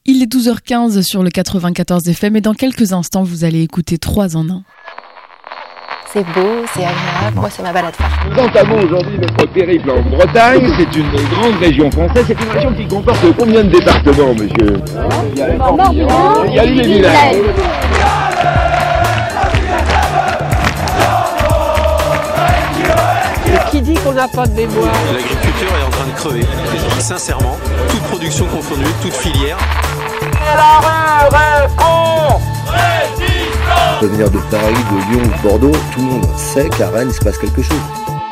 Il est 12h15 sur le 94 FM et dans quelques instants, vous allez écouter 3 en 1. C'est beau, c'est agréable, moi c'est ma balade phare. Nous entamons aujourd'hui notre périple en Bretagne. C'est une grande région française. C'est une région qui comporte combien de départements, monsieur ? Il y a les Morbihan, il y a l'île-et-Vilaine. Qui dit qu'on n'a pas de mémoire ? L'agriculture est en train de crever. Sincèrement, toute production confondue, toute filière. On peut venir de Paris, de Lyon ou de Bordeaux, tout le monde sait qu'à Rennes, il se passe quelque chose.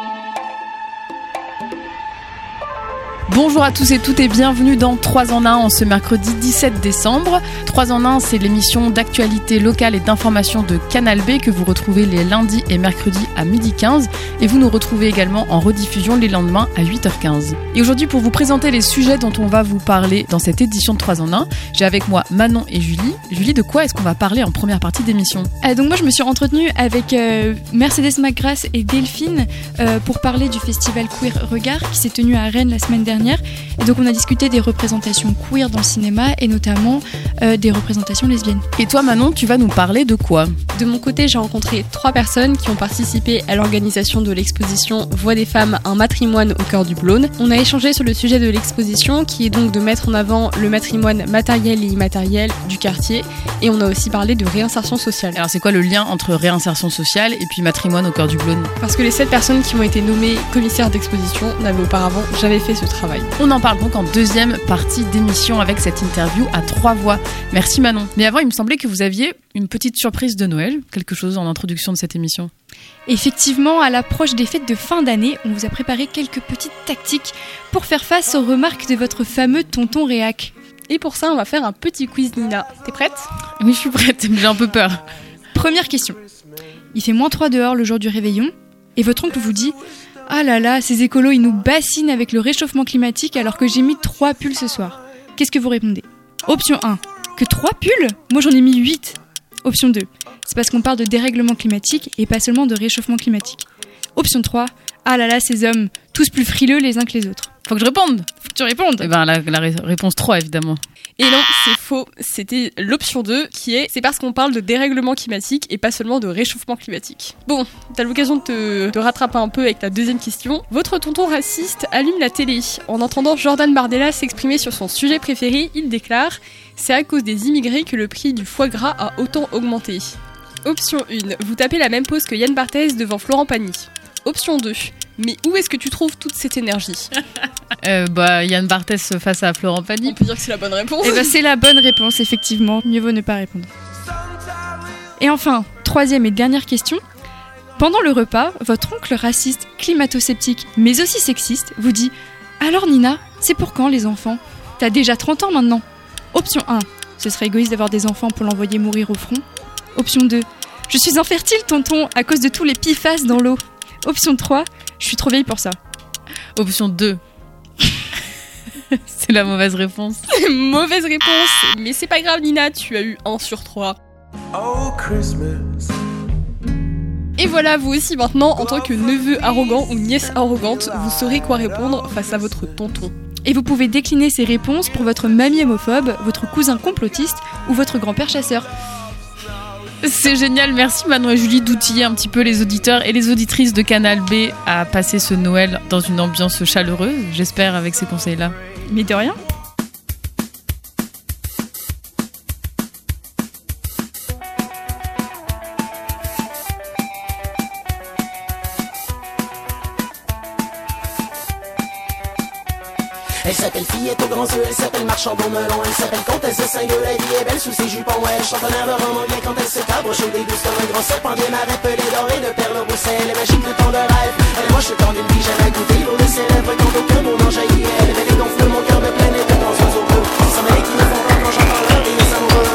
Bonjour à tous et toutes et bienvenue dans 3 en 1 en ce mercredi 17 décembre. 3 en 1, c'est l'émission d'actualité locale et d'information de Canal B que vous retrouvez les lundis et mercredis à 12h15 et vous nous retrouvez également en rediffusion les lendemains à 8h15. Et aujourd'hui, pour vous présenter les sujets dont on va vous parler dans cette édition de 3 en 1, j'ai avec moi Manon et Julie. Julie, de quoi est-ce qu'on va parler en première partie d'émission ? Donc moi je me suis entretenue avec Mercedes McGrath et Delphine pour parler du festival Queer Regard qui s'est tenu à Rennes la semaine dernière. Et donc on a discuté des représentations queer dans le cinéma et notamment des représentations lesbiennes. Et toi Manon, tu vas nous parler de quoi ? De mon côté, j'ai rencontré 3 personnes qui ont participé à l'organisation de l'exposition Voix des femmes, un matrimoine au cœur du Blône. On a échangé sur le sujet de l'exposition qui est donc de mettre en avant le matrimoine matériel et immatériel du quartier et on a aussi parlé de réinsertion sociale. Alors c'est quoi le lien entre réinsertion sociale et puis matrimoine au cœur du Blône ? Parce que les 7 personnes qui ont été nommées commissaires d'exposition n'avaient auparavant jamais fait ce travail. On en parle donc en deuxième partie d'émission avec cette interview à 3 voix. Merci Manon. Mais avant, il me semblait que vous aviez une petite surprise de Noël, quelque chose en introduction de cette émission. Effectivement, à l'approche des fêtes de fin d'année, on vous a préparé quelques petites tactiques pour faire face aux remarques de votre fameux tonton réac. Et pour ça, on va faire un petit quiz, Nina. T'es prête ? Oui, je suis prête, mais j'ai un peu peur. Première question. Il fait -3 dehors le jour du réveillon et votre oncle vous dit « Ah là là, ces écolos, ils nous bassinent avec le réchauffement climatique alors que j'ai mis 3 pulls ce soir. » Qu'est-ce que vous répondez ? Option 1. Que 3 pulls ? Moi j'en ai mis 8. Option 2. C'est parce qu'on parle de dérèglement climatique et pas seulement de réchauffement climatique. Option 3. Ah là là, ces hommes, tous plus frileux les uns que les autres. Faut que je réponde ? Faut que tu répondes. Eh ben, la réponse 3, évidemment. Et non, c'est faux. C'était l'option 2 qui est « C'est parce qu'on parle de dérèglement climatique et pas seulement de réchauffement climatique ». Bon, t'as l'occasion de te rattraper un peu avec ta deuxième question. Votre tonton raciste allume la télé. En entendant Jordan Bardella s'exprimer sur son sujet préféré, il déclare « C'est à cause des immigrés que le prix du foie gras a autant augmenté ». Option 1. Vous tapez la même pose que Yann Barthès devant Florent Pagny. Option 2. Mais où est-ce que tu trouves toute cette énergie ? Yann Barthès face à Florent Pagny. On peut dire que c'est la bonne réponse. C'est la bonne réponse, effectivement. Mieux vaut ne pas répondre. Et enfin, troisième et dernière question. Pendant le repas, votre oncle raciste, climato-sceptique, mais aussi sexiste, vous dit « Alors Nina, c'est pour quand les enfants ? T'as déjà 30 ans maintenant ?» Option 1. Ce serait égoïste d'avoir des enfants pour l'envoyer mourir au front. Option 2. Je suis infertile, tonton, à cause de tous les pifas dans l'eau. Option 3. Je suis trop vieille pour ça. Option 2. C'est la mauvaise réponse. Mauvaise réponse, mais c'est pas grave Nina, tu as eu 1 sur 3. Oh Christmas. Et voilà, vous aussi maintenant, en tant que neveu arrogant ou nièce arrogante, vous saurez quoi répondre face à votre tonton. Et vous pouvez décliner ces réponses pour votre mamie homophobe, votre cousin complotiste ou votre grand-père chasseur. C'est génial, merci Manon et Julie d'outiller un petit peu les auditeurs et les auditrices de Canal B à passer ce Noël dans une ambiance chaleureuse, j'espère, avec ces conseils-là. Mais de rien. Elle s'appelle Fillette aux grands yeux, elle s'appelle Marchand au melon, elle s'appelle Comtesse de Saint-Gueux, la vie est belle sous ses jupons, elle chante un air de romandier quand elle se cabre, chaud des douces comme un grand serpent des marais pelés dorés de perles rousselles, elle est magique de temps de rêve, elle moche le temps d'une vie jamais goûtée, l'eau de ses lèvres quand aucun mot n'en jaillit, elle est gonfle mon cœur de plein été dans un oiseau bleu, sommeil qui me font peur quand j'entends leur rire amoureux.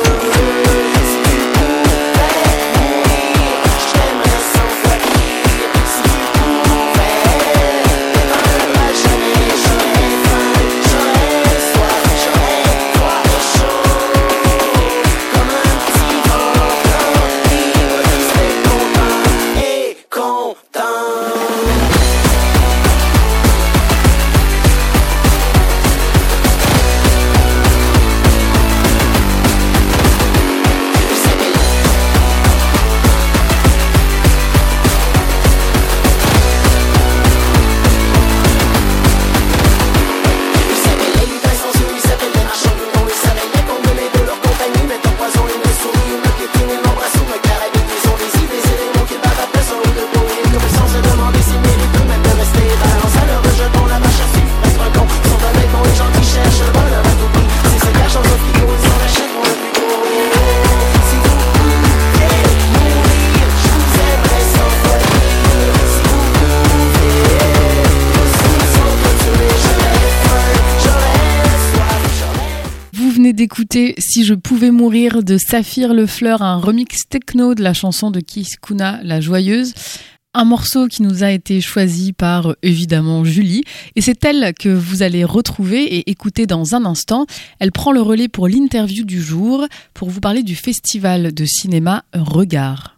d'écouter Si je pouvais mourir de Saphir Le Fleur, un remix techno de la chanson de Kiss Kuna, La Joyeuse. Un morceau qui nous a été choisi par, évidemment, Julie. Et c'est elle que vous allez retrouver et écouter dans un instant. Elle prend le relais pour l'interview du jour pour vous parler du festival de cinéma Regard.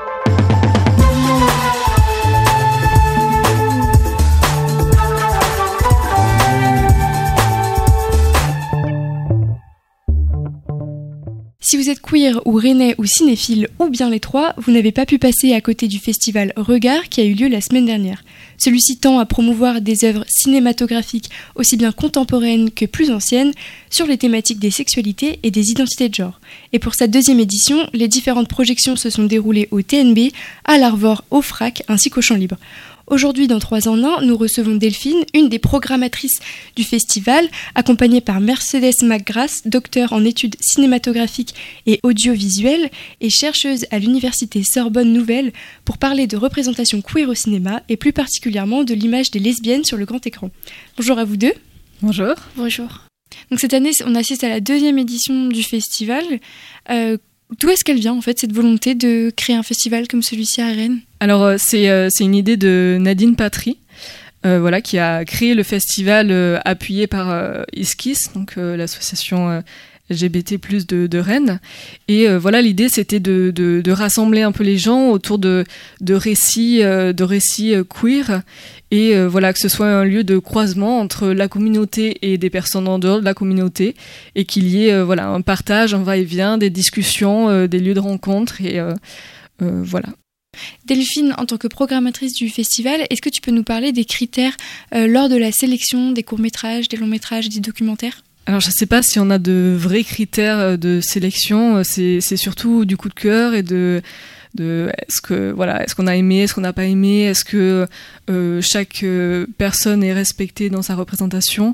Si vous êtes queer ou rennais ou cinéphile ou bien les trois, vous n'avez pas pu passer à côté du festival Regard qui a eu lieu la semaine dernière. Celui-ci tend à promouvoir des œuvres cinématographiques aussi bien contemporaines que plus anciennes sur les thématiques des sexualités et des identités de genre. Et pour sa deuxième édition, les différentes projections se sont déroulées au TNB, à l'Arvor, au FRAC ainsi qu'au Champ Libre. Aujourd'hui, dans 3 en 1, nous recevons Delphine, une des programmatrices du festival, accompagnée par Mercedes McGrath, docteur en études cinématographiques et audiovisuelles et chercheuse à l'université Sorbonne Nouvelle pour parler de représentation queer au cinéma et plus particulièrement de l'image des lesbiennes sur le grand écran. Bonjour à vous deux. Bonjour. Bonjour. Donc cette année, on assiste à la 2e édition du festival. D'où est-ce qu'elle vient en fait cette volonté de créer un festival comme celui-ci à Rennes ? Alors c'est une idée de Nadine Patry, qui a créé le festival appuyé par ISKIS, donc l'association LGBT+ de Rennes. Et l'idée c'était de rassembler un peu les gens autour de récits queer. Et que ce soit un lieu de croisement entre la communauté et des personnes en dehors de la communauté, et qu'il y ait un partage, un va-et-vient, des discussions, des lieux de rencontre, et voilà. Delphine, en tant que programmatrice du festival, est-ce que tu peux nous parler des critères lors de la sélection des courts-métrages, des longs-métrages, des documentaires ? Alors je ne sais pas si on a de vrais critères de sélection, c'est surtout du coup de cœur et de est-ce qu'on a aimé, est-ce qu'on n'a pas aimé, est-ce que chaque personne est respectée dans sa représentation.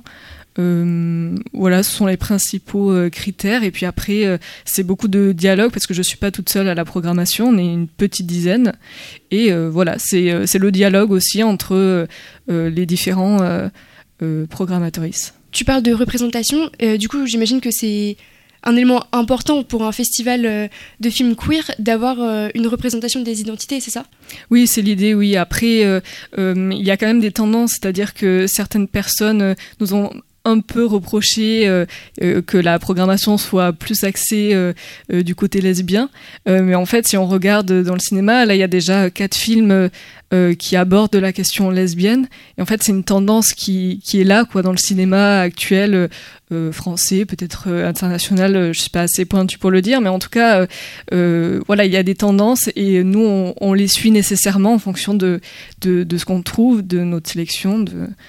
Ce sont les principaux critères. Et puis après, c'est beaucoup de dialogue parce que je suis pas toute seule à la programmation, on est une petite dizaine. Et c'est le dialogue aussi entre les différents programmatrices. Tu parles de représentation, du coup j'imagine que c'est un élément important pour un festival de films queer d'avoir une représentation des identités, c'est ça ? Oui, c'est l'idée, oui. Après, il y a quand même des tendances, c'est-à-dire que certaines personnes nous ont un peu reproché que la programmation soit plus axée du côté lesbien. Mais en fait, si on regarde dans le cinéma, là, il y a déjà 4 films qui abordent la question lesbienne. Et en fait, c'est une tendance qui est là, quoi, dans le cinéma actuel, français, peut-être international, je suis pas assez pointue pour le dire, mais en tout cas, il y a des tendances et nous, on les suit nécessairement en fonction de ce qu'on trouve, de notre sélection,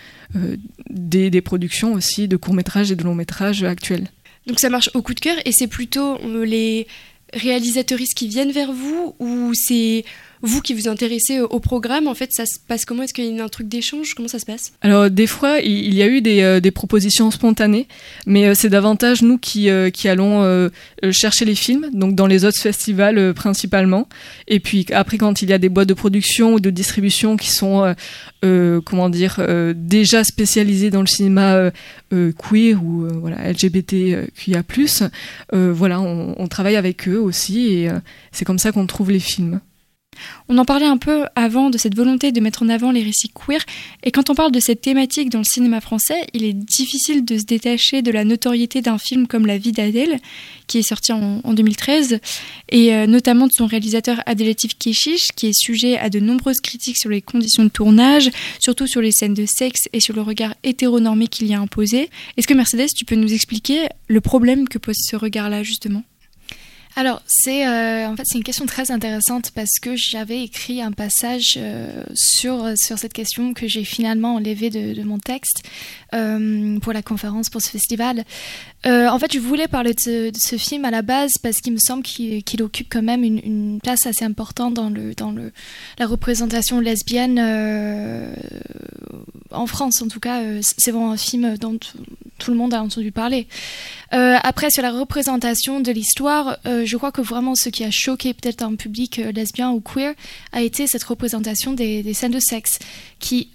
des productions aussi, de courts-métrages et de longs-métrages actuels. Donc ça marche au coup de cœur et c'est plutôt les réalisatrices qui viennent vers vous ou c'est vous qui vous intéressez au programme, en fait, ça se passe comment ? Est-ce qu'il y a un truc d'échange ? Comment ça se passe ? Alors, des fois, il y a eu des propositions spontanées, mais c'est davantage nous qui allons chercher les films, donc dans les autres festivals principalement. Et puis après, quand il y a des boîtes de production ou de distribution qui sont déjà spécialisées dans le cinéma queer ou LGBTQIA+, on travaille avec eux aussi et c'est comme ça qu'on trouve les films. On en parlait un peu avant de cette volonté de mettre en avant les récits queer, et quand on parle de cette thématique dans le cinéma français, il est difficile de se détacher de la notoriété d'un film comme La vie d'Adèle, qui est sorti en 2013, et notamment de son réalisateur Abdelatif Kechiche, qui est sujet à de nombreuses critiques sur les conditions de tournage, surtout sur les scènes de sexe et sur le regard hétéronormé qu'il y a imposé. Est-ce que Mercedes, tu peux nous expliquer le problème que pose ce regard-là, justement ? Alors, c'est une question très intéressante parce que j'avais écrit un passage sur cette question que j'ai finalement enlevé de mon texte pour la conférence, pour ce festival. Je voulais parler de ce film à la base parce qu'il me semble qu'il occupe quand même une place assez importante dans la représentation lesbienne en France. En tout cas, c'est vraiment un film dont tout le monde a entendu parler. Après, sur la représentation de l'histoire, je crois que vraiment ce qui a choqué peut-être un public lesbien ou queer a été cette représentation des scènes de sexe qui,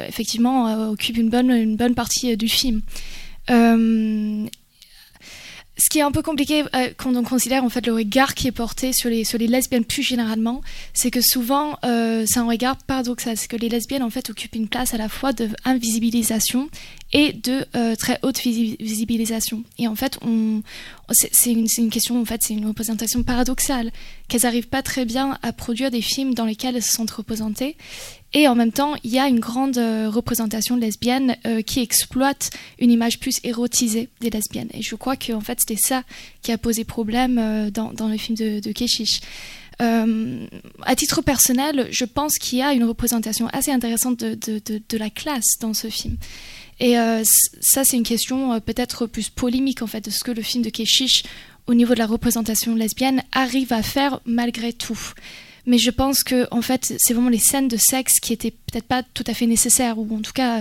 effectivement, occupe une bonne partie du film. Ce qui est un peu compliqué quand on considère en fait le regard qui est porté sur les lesbiennes plus généralement, c'est que souvent c'est un regard paradoxal, c'est que les lesbiennes en fait occupent une place à la fois de invisibilisation et de très haute visibilisation. Et en fait, c'est une question, en fait, c'est une représentation paradoxale, qu'elles n'arrivent pas très bien à produire des films dans lesquels elles se sentent représentées. Et en même temps, il y a une grande représentation lesbienne qui exploite une image plus érotisée des lesbiennes. Et je crois qu'en fait, c'était ça qui a posé problème dans le film de Keshish. À titre personnel, je pense qu'il y a une représentation assez intéressante de la classe dans ce film. Et ça, c'est une question peut-être plus polémique en fait, de ce que le film de Keshish, au niveau de la représentation lesbienne, arrive à faire malgré tout. Mais je pense que en fait, c'est vraiment les scènes de sexe qui étaient peut-être pas tout à fait nécessaires, ou en tout cas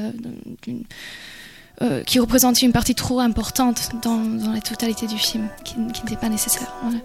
qui représentaient une partie trop importante dans la totalité du film, qui n'était pas nécessaire. Voilà.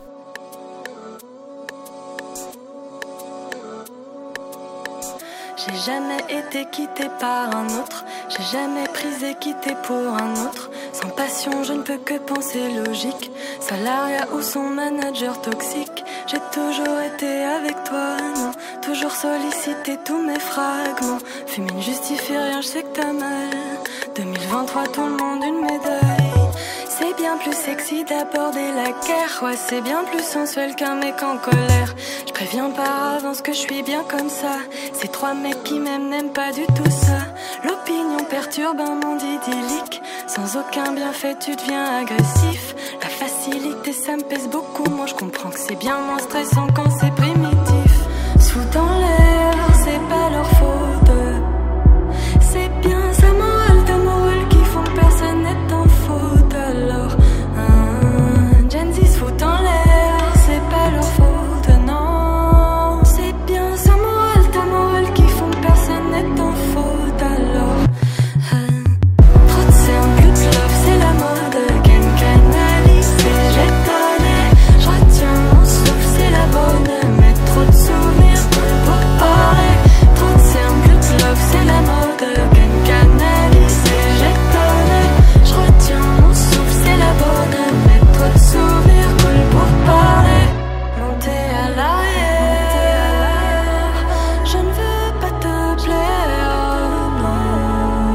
J'ai jamais été quittée par un autre, j'ai jamais pris et quitté pour un autre. Sans passion, je ne peux que penser logique. Salariat ou son manager toxique. J'ai toujours été avec toi, non. Toujours sollicité tous mes fragments. Fumer ne justifie rien, je sais que t'as mal. 2023, tout le monde une médaille. C'est bien plus sexy d'aborder la guerre. Ouais, c'est bien plus sensuel qu'un mec en colère. Je préviens par avance que je suis bien comme ça. Ces 3 mecs qui m'aiment n'aiment pas du tout ça. L'opinion perturbe un monde idyllique. Sans aucun bienfait, tu deviens agressif. La facilité, ça me pèse beaucoup. Moi, je comprends que c'est bien moins stressant quand c'est primitif. Sous dans l'air, c'est pas leur faute. C'est bien sa morale, ta morale qui font que personne n'est en faute. Alors, Gen Z se fout en l'air, c'est pas leur faute, non. C'est bien sa morale, ta morale qui font que personne n'est en faute. Alors, trop de cernes, plus de love, c'est la mode. Can canaliser, j'étonne. Je retiens mon souffle, c'est la bonne. Mais trop de souvenirs pour parler. Trop de cernes, plus de love, c'est la mode. Can canaliser, j'étonne. Je retiens mon souffle, c'est la bonne. Mais trop de souvenirs pour parler. Monter à l'arrière, je ne veux pas te plaire, non.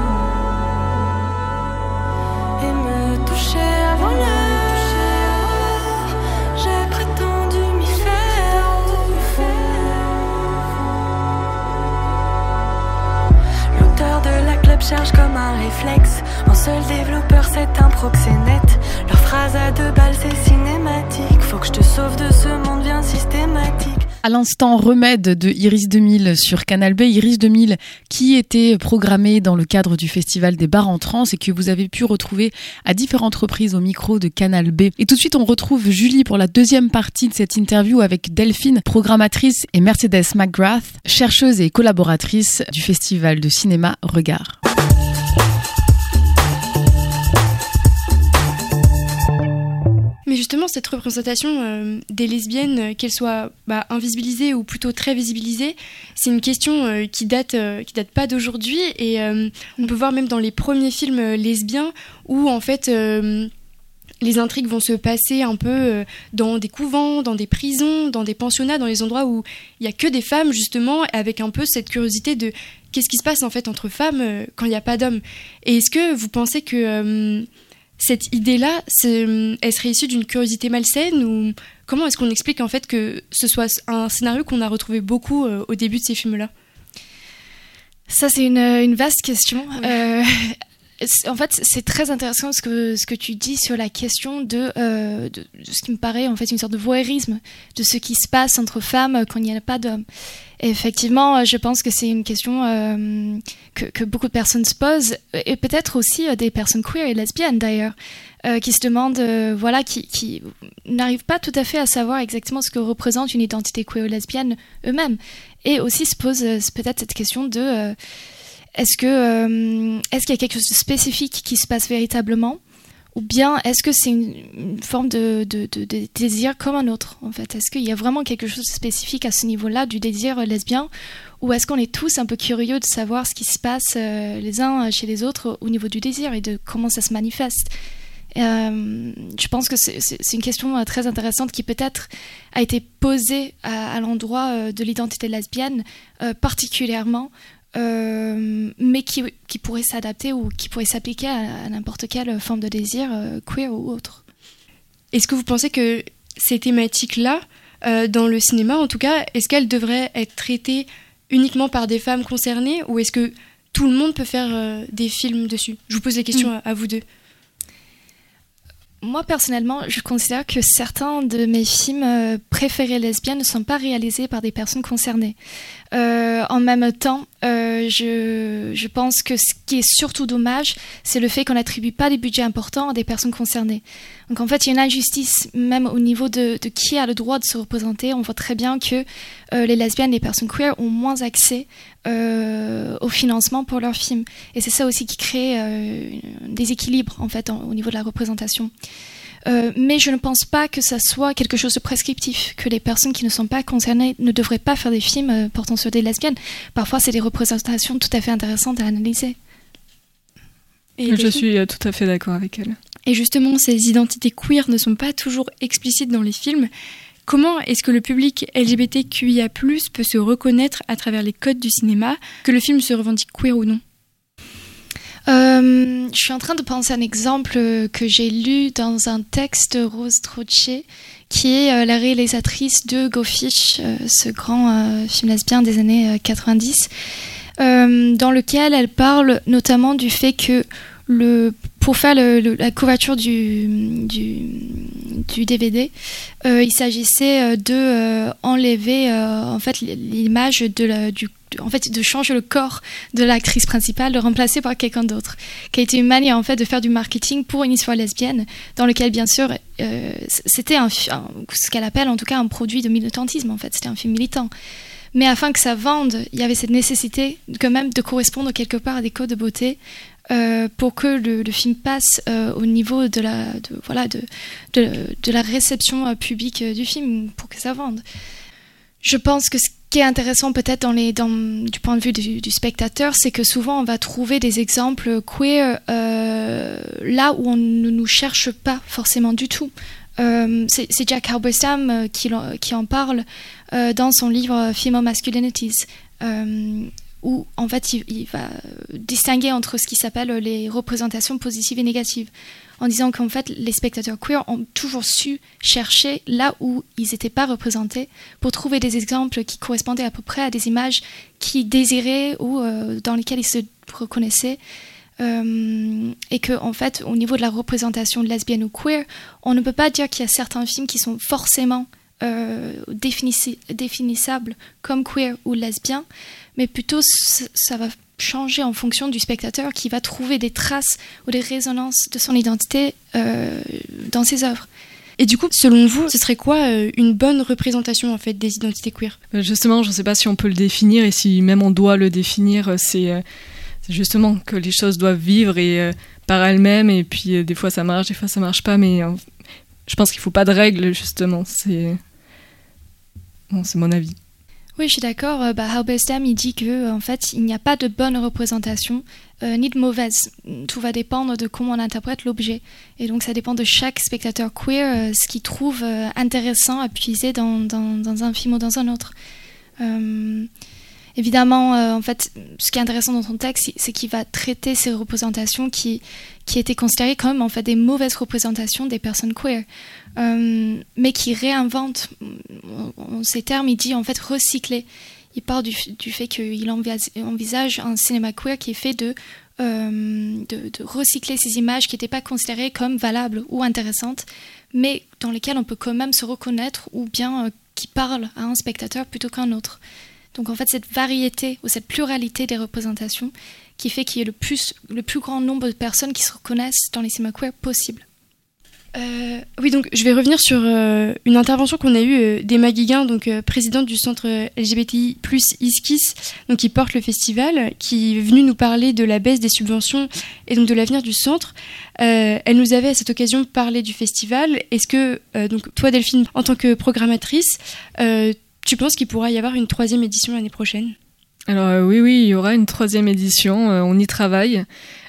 Et me toucher avant l'heure, j'ai prétendu m'y faire. L'auteur de la club charge comme un réflexe. Mon seul développeur, c'est un proxénète. Leur phrase à 2 balles, c'est cinématique. Faut que je te sauve de ce monde bien systématique. À l'instant, Remède de Iris 2000 sur Canal B. Iris 2000 qui était programmé dans le cadre du Festival des Bars en Trance et que vous avez pu retrouver à différentes reprises au micro de Canal B. Et tout de suite, on retrouve Julie pour la deuxième partie de cette interview avec Delphine, programmatrice, et Mercedes McGrath, chercheuse et collaboratrice du Festival de cinéma Regard. Mais justement, cette représentation des lesbiennes, qu'elles soient invisibilisées ou plutôt très visibilisées, c'est une question qui date pas d'aujourd'hui. Et on peut voir même dans les premiers films lesbiens où en fait les intrigues vont se passer un peu dans des couvents, dans des prisons, dans des pensionnats, dans les endroits où il y a que des femmes justement, avec un peu cette curiosité de qu'est-ce qui se passe en fait entre femmes quand il n'y a pas d'hommes. Et est-ce que vous pensez que cette idée-là, elle serait issue d'une curiosité malsaine, ou comment est-ce qu'on explique en fait que ce soit un scénario qu'on a retrouvé beaucoup au début de ces films-là ? Ça, c'est une vaste question. Ouais. En fait, c'est très intéressant ce que tu dis sur la question de ce qui me paraît en fait une sorte de voyeurisme de ce qui se passe entre femmes quand il n'y a pas d'hommes. Et effectivement, je pense que c'est une question que beaucoup de personnes se posent, et peut-être aussi des personnes queer et lesbiennes d'ailleurs, qui se demandent, qui n'arrivent pas tout à fait à savoir exactement ce que représente une identité queer ou lesbienne eux-mêmes, et aussi se posent peut-être cette question de est-ce qu'il y a quelque chose de spécifique qui se passe véritablement, ou bien est-ce que c'est une forme de désir comme un autre en fait? Est-ce qu'il y a vraiment quelque chose de spécifique à ce niveau-là du désir lesbien, ou est-ce qu'on est tous un peu curieux de savoir ce qui se passe les uns chez les autres au niveau du désir et de comment ça se manifeste? Je pense que c'est une question très intéressante qui peut-être a été posée à l'endroit de l'identité lesbienne particulièrement, mais qui pourrait s'adapter ou qui pourrait s'appliquer à n'importe quelle forme de désir, queer ou autre. Est-ce que vous pensez que ces thématiques-là, dans le cinéma en tout cas, est-ce qu'elles devraient être traitées uniquement par des femmes concernées, ou est-ce que tout le monde peut faire des films dessus ? Je vous pose la question à vous deux. Moi, personnellement, je considère que certains de mes films préférés lesbiennes ne sont pas réalisés par des personnes concernées. En même temps, je pense que ce qui est surtout dommage, c'est le fait qu'on n'attribue pas des budgets importants à des personnes concernées. Donc en fait, il y a une injustice même au niveau de qui a le droit de se représenter. On voit très bien que les lesbiennes, les personnes queer ont moins accès au financement pour leurs films. Et c'est ça aussi qui crée un déséquilibre en fait au niveau de la représentation. Mais je ne pense pas que ça soit quelque chose de prescriptif, que les personnes qui ne sont pas concernées ne devraient pas faire des films portant sur des lesbiennes. Parfois, c'est des représentations tout à fait intéressantes à analyser. Et je suis tout à fait d'accord avec elle. Et justement, ces identités queer ne sont pas toujours explicites dans les films. Comment est-ce que le public LGBTQIA+, peut se reconnaître à travers les codes du cinéma, que le film se revendique queer ou non ? Je suis en train de penser à un exemple que j'ai lu dans un texte de Rose Troche, qui est la réalisatrice de Go Fish, ce grand film lesbien des années 90, dans lequel elle parle notamment du fait que pour faire la couverture du DVD, il s'agissait de enlever en fait l'image de changer le corps de l'actrice principale, de remplacer par quelqu'un d'autre, qui a été une manière en fait de faire du marketing pour une histoire lesbienne, dans lequel bien sûr c'était ce qu'elle appelle en tout cas un produit de militantisme en fait, c'était un film militant. Mais afin que ça vende, il y avait cette nécessité quand même de correspondre quelque part à des codes de beauté pour que le film passe au niveau de la réception publique du film, pour que ça vende. Je pense que ce qui est intéressant peut-être du point de vue du spectateur, c'est que souvent on va trouver des exemples queer là où on ne nous cherche pas forcément du tout. C'est Jack Halberstam qui en parle dans son livre Female Masculinities, où en fait il va distinguer entre ce qui s'appelle les représentations positives et négatives, en disant qu'en fait les spectateurs queer ont toujours su chercher là où ils n'étaient pas représentés pour trouver des exemples qui correspondaient à peu près à des images qu'ils désiraient ou dans lesquelles ils se reconnaissaient. Et que en fait au niveau de la représentation lesbienne ou queer, on ne peut pas dire qu'il y a certains films qui sont forcément définissables comme queer ou lesbien, mais plutôt ça va changer en fonction du spectateur qui va trouver des traces ou des résonances de son identité dans ses œuvres. Et du coup, selon vous, ce serait quoi une bonne représentation en fait des identités queer ? Justement, je ne sais pas si on peut le définir et si même on doit le définir. C'est justement que les choses doivent vivre et par elles-mêmes, et puis des fois ça marche, des fois ça marche pas, mais je pense qu'il faut pas de règles, justement. C'est mon avis. Oui, je suis d'accord. Halberstam, il dit que en fait, il n'y a pas de bonne représentation ni de mauvaise. Tout va dépendre de comment on interprète l'objet. Et donc, ça dépend de chaque spectateur queer, ce qu'il trouve intéressant à puiser dans un film ou dans un autre. Évidemment, en fait, ce qui est intéressant dans son texte, c'est qu'il va traiter ces représentations qui étaient considérées comme en fait des mauvaises représentations des personnes queer, mais qui réinventent. En ces termes, il dit en fait recycler. Il parle du fait qu'il envisage un cinéma queer qui est fait de recycler ces images qui n'étaient pas considérées comme valables ou intéressantes, mais dans lesquelles on peut quand même se reconnaître, ou bien qui parlent à un spectateur plutôt qu'un autre. Donc en fait, cette variété ou cette pluralité des représentations qui fait qu'il y ait le plus grand nombre de personnes qui se reconnaissent dans les cinémas queer possible. Oui, donc je vais revenir sur une intervention qu'on a eue d'Emma Guiguin, donc présidente du centre LGBTI+ ISKIS, donc qui porte le festival, qui est venue nous parler de la baisse des subventions et donc de l'avenir du centre. Elle nous avait à cette occasion parlé du festival. Est-ce que, donc toi Delphine, en tant que programmatrice, tu penses qu'il pourra y avoir une 3e édition l'année prochaine ? Alors oui, il y aura une 3e édition, on y travaille.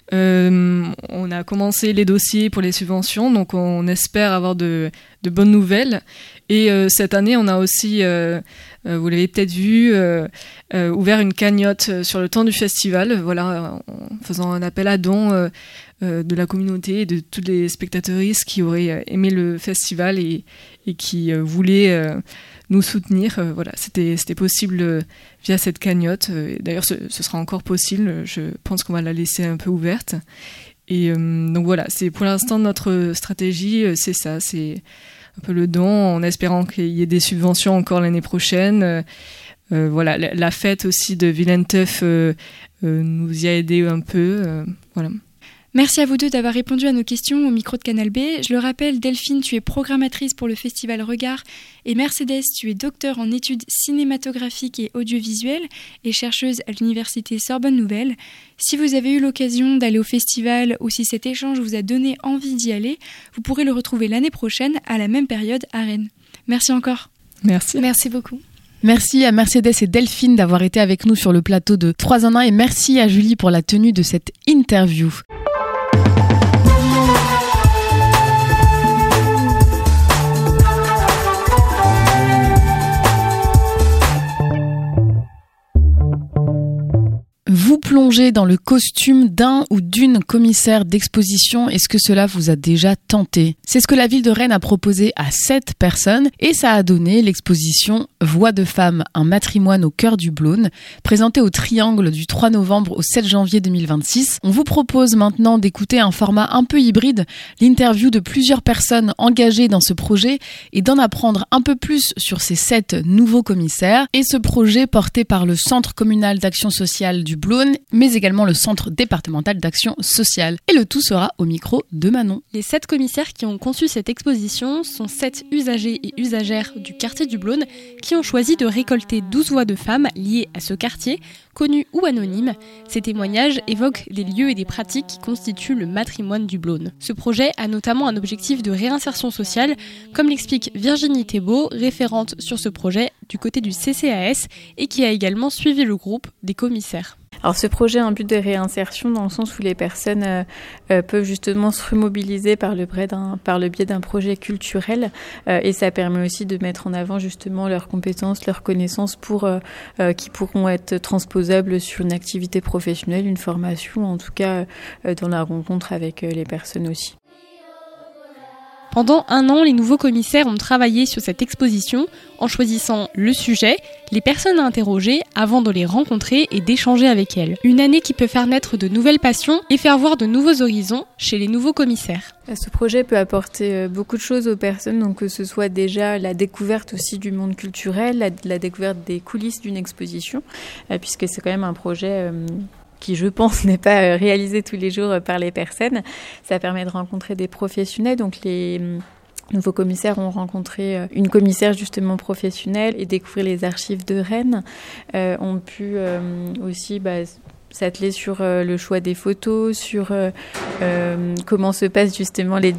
On a commencé les dossiers pour les subventions, donc on espère avoir de bonnes nouvelles. Et cette année, on a aussi, vous l'avez peut-être vu, ouvert une cagnotte sur le temps du festival, voilà, en faisant un appel à dons de la communauté et de tous les spectateuristes qui auraient aimé le festival et qui voulaient nous soutenir. Voilà, c'était possible via cette cagnotte. D'ailleurs, ce sera encore possible. Je pense qu'on va la laisser un peu ouverte. Et donc voilà, c'est pour l'instant notre stratégie, c'est ça, c'est un peu le don, en espérant qu'il y ait des subventions encore l'année prochaine. Voilà, la fête aussi de Vilaine Teuf nous y a aidé un peu. Voilà. Merci à vous deux d'avoir répondu à nos questions au micro de Canal B. Je le rappelle, Delphine, tu es programmatrice pour le festival Regard, et Mercedes, tu es docteur en études cinématographiques et audiovisuelles et chercheuse à l'université Sorbonne Nouvelle. Si vous avez eu l'occasion d'aller au festival ou si cet échange vous a donné envie d'y aller, vous pourrez le retrouver l'année prochaine à la même période à Rennes. Merci encore. Merci. Merci beaucoup. Merci à Mercedes et Delphine d'avoir été avec nous sur le plateau de 3 en 1 et merci à Julie pour la tenue de cette interview. Vous plongez dans le costume d'un ou d'une commissaire d'exposition. Est-ce que cela vous a déjà tenté ? C'est ce que la ville de Rennes a proposé à 7 personnes et ça a donné l'exposition Voix de femme, un matrimoine au cœur du Blône, présentée au Triangle du 3 novembre au 7 janvier 2026. On vous propose maintenant d'écouter un format un peu hybride, l'interview de plusieurs personnes engagées dans ce projet et d'en apprendre un peu plus sur ces 7 nouveaux commissaires et ce projet porté par le Centre communal d'action sociale du Blône, mais également le Centre départemental d'action sociale. Et le tout sera au micro de Manon. Les 7 commissaires qui ont conçu cette exposition sont 7 usagers et usagères du quartier du Blône qui ont choisi de récolter 12 voix de femmes liées à ce quartier, connues ou anonymes. Ces témoignages évoquent des lieux et des pratiques qui constituent le matrimoine du Blône. Ce projet a notamment un objectif de réinsertion sociale, comme l'explique Virginie Thébault, référente sur ce projet du côté du CCAS et qui a également suivi le groupe des commissaires. Alors ce projet a un but de réinsertion dans le sens où les personnes peuvent justement se remobiliser par le biais d'un projet culturel et ça permet aussi de mettre en avant justement leurs compétences, leurs connaissances qui pourront être transposables sur une activité professionnelle, une formation, en tout cas dans la rencontre avec les personnes aussi. Pendant 1 an, les nouveaux commissaires ont travaillé sur cette exposition en choisissant le sujet, les personnes à interroger avant de les rencontrer et d'échanger avec elles. Une année qui peut faire naître de nouvelles passions et faire voir de nouveaux horizons chez les nouveaux commissaires. Ce projet peut apporter beaucoup de choses aux personnes, donc que ce soit déjà la découverte aussi du monde culturel, la découverte des coulisses d'une exposition, puisque c'est quand même un projet qui, je pense, n'est pas réalisé tous les jours par les personnes. Ça permet de rencontrer des professionnels. Donc, les nouveaux commissaires ont rencontré une commissaire justement professionnelle et découvrir les archives de Rennes. Ont pu aussi s'atteler sur le choix des photos, sur comment se passent justement les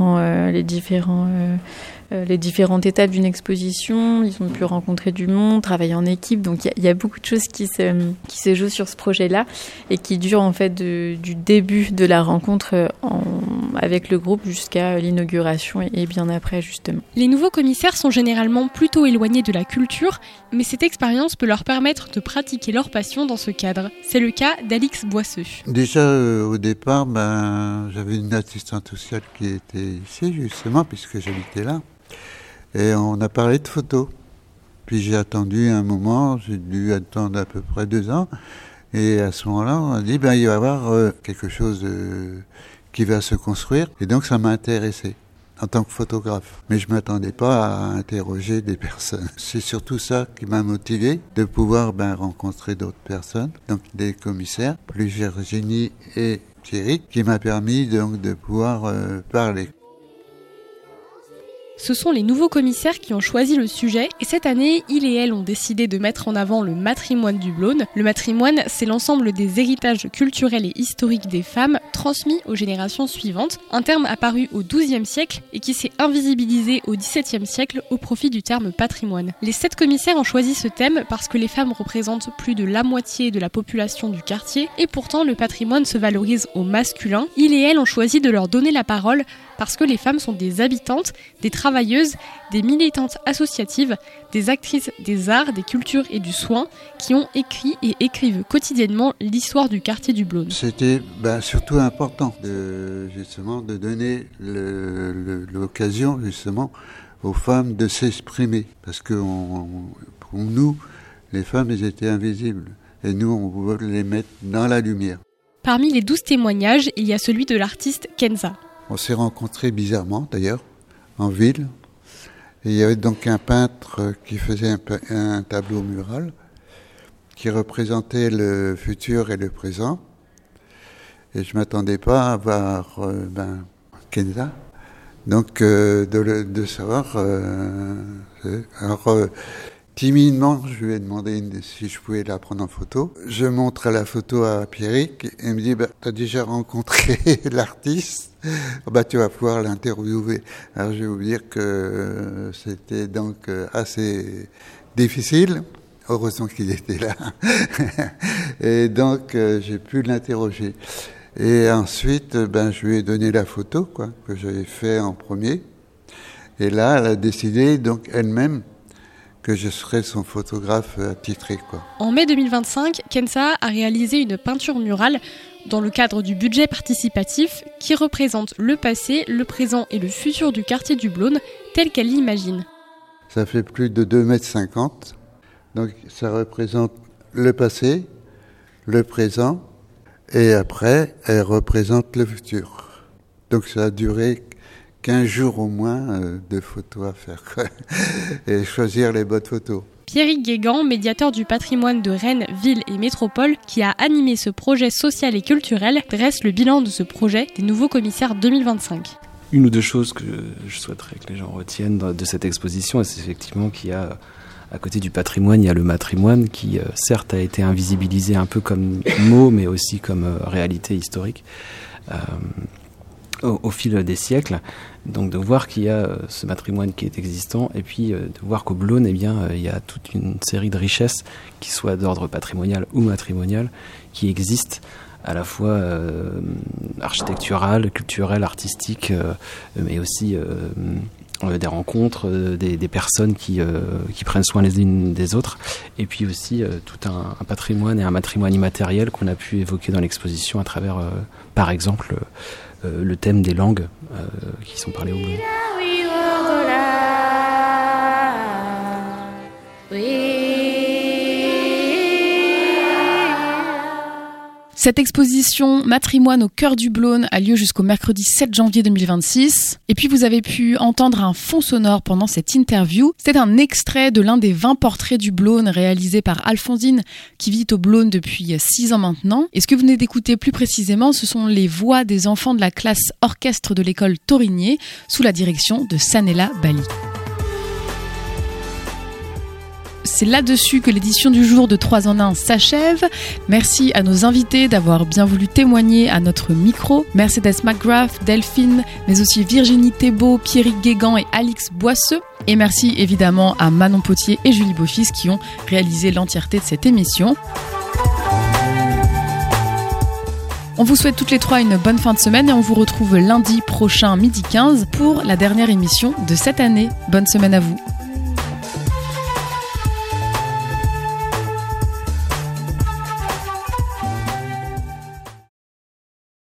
différentes étapes d'une exposition. Ils ont pu rencontrer du monde, travailler en équipe. Donc il y a beaucoup de choses qui se jouent sur ce projet-là et qui durent en fait du début de la rencontre avec le groupe jusqu'à l'inauguration et bien après justement. Les nouveaux commissaires sont généralement plutôt éloignés de la culture, mais cette expérience peut leur permettre de pratiquer leur passion dans ce cadre. C'est le cas d'Alix Boisseux. Déjà au départ, j'avais une assistante sociale qui était ici justement puisque j'habitais là. Et on a parlé de photos. Puis j'ai attendu un moment, j'ai dû attendre à peu près 2 ans. Et à ce moment-là, on a dit, il va y avoir quelque chose qui va se construire. Et donc ça m'a intéressé en tant que photographe. Mais je ne m'attendais pas à interroger des personnes. C'est surtout ça qui m'a motivé, de pouvoir rencontrer d'autres personnes, donc des commissaires, plus Virginie et Thierry, qui m'a permis donc de pouvoir parler. Ce sont les nouveaux commissaires qui ont choisi le sujet et cette année, ils et elles ont décidé de mettre en avant le matrimoine du Blône. Le matrimoine, c'est l'ensemble des héritages culturels et historiques des femmes transmis aux générations suivantes, un terme apparu au XIIe siècle et qui s'est invisibilisé au XVIIe siècle au profit du terme patrimoine. Les 7 commissaires ont choisi ce thème parce que les femmes représentent plus de la moitié de la population du quartier et pourtant le patrimoine se valorise au masculin. Ils et elles ont choisi de leur donner la parole parce que les femmes sont des habitantes, des travailleuses, des militantes associatives, des actrices des arts, des cultures et du soin qui ont écrit et écrivent quotidiennement l'histoire du quartier du Blône. C'était surtout important de donner l'occasion justement aux femmes de s'exprimer parce que pour nous, les femmes, elles étaient invisibles et nous, on voulait les mettre dans la lumière. Parmi les 12 témoignages, il y a celui de l'artiste Kenza. On s'est rencontrés bizarrement d'ailleurs, en ville. Et il y avait donc un peintre qui faisait un tableau mural qui représentait le futur et le présent. Et je ne m'attendais pas à voir Kenza. Donc de savoir... timidement, je lui ai demandé si je pouvais la prendre en photo. Je montre la photo à Pierrick et il me dit t'as déjà rencontré l'artiste, tu vas pouvoir l'interviewer. Alors je vais vous dire que c'était donc assez difficile. Heureusement qu'il était là. Et donc j'ai pu l'interroger. Et ensuite, je lui ai donné la photo que j'avais fait en premier. Et là, elle a décidé donc elle-même que je serais son photographe attitré. En mai 2025, Kenza a réalisé une peinture murale dans le cadre du budget participatif qui représente le passé, le présent et le futur du quartier du Blône tel qu'elle l'imagine. Ça fait plus de 2,50 m. Donc ça représente le passé, le présent et après elle représente le futur. Donc ça a duré 15 jours au moins de photos à faire et choisir les bonnes photos. Pierrick Guégan, médiateur du patrimoine de Rennes, ville et métropole, qui a animé ce projet social et culturel, dresse le bilan de ce projet des nouveaux commissaires 2025. Une ou deux choses que je souhaiterais que les gens retiennent de cette exposition, c'est effectivement qu'il y a, à côté du patrimoine, il y a le matrimoine qui, certes, a été invisibilisé un peu comme mot, mais aussi comme réalité historique. Au fil des siècles, donc de voir qu'il y a ce matrimoine qui est existant et puis de voir qu'au Blône, il y a toute une série de richesses qui soient d'ordre patrimonial ou matrimonial qui existent à la fois architecturales, culturelles, artistiques, mais aussi des rencontres, des personnes qui prennent soin les unes des autres, et puis aussi tout un patrimoine et un matrimoine immatériel qu'on a pu évoquer dans l'exposition à travers, par exemple, le thème des langues qui sont parlées au Blône. Cette exposition Matrimoine au cœur du Blône a lieu jusqu'au mercredi 7 janvier 2026. Et puis vous avez pu entendre un fond sonore pendant cette interview. C'est un extrait de l'un des 20 portraits du Blône réalisé par Alphonsine qui vit au Blône depuis 6 ans maintenant. Et ce que vous venez d'écouter plus précisément, ce sont les voix des enfants de la classe orchestre de l'école Torigné sous la direction de Sanella Bali. C'est là-dessus que l'édition du jour de 3 en 1 s'achève. Merci à nos invités d'avoir bien voulu témoigner à notre micro. Mercedes McGrath, Delphine, mais aussi Virginie Thébault, Pierrick Guégan et Alix Boisseux. Et merci évidemment à Manon Potier et Julie Beaufils qui ont réalisé l'entièreté de cette émission. On vous souhaite toutes les 3 une bonne fin de semaine et on vous retrouve lundi prochain midi 15 pour la dernière émission de cette année. Bonne semaine à vous.